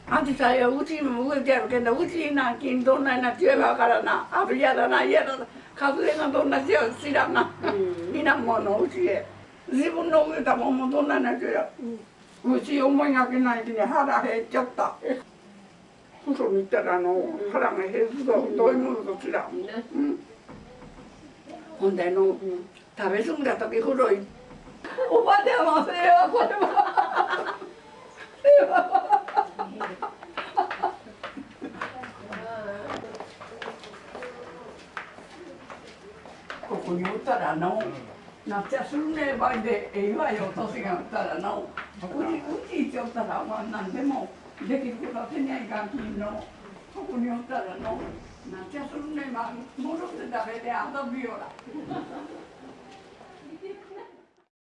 あんたさよ、うちも動いてやるけど、うちなんきどんなになっちゃうかわからな。ある嫌だな、嫌だな。数れがどんなしや知らんな。いらんもの、うちへ。自分の植えたもんもどんなになっちゃうや。うち思いがけないきに腹減っちゃった。嘘見たら腹が減るとどういうものと知らん。ほんで食べ過ぎた時古い。おばちゃんはせいわ、これは。せいわ。ここにおったら夏休みねばいでええわよ、年がおったらうち行っておったら何でもできることは手にはいかんきんの。ここにおったら夏休みねば戻って食べて遊びよら。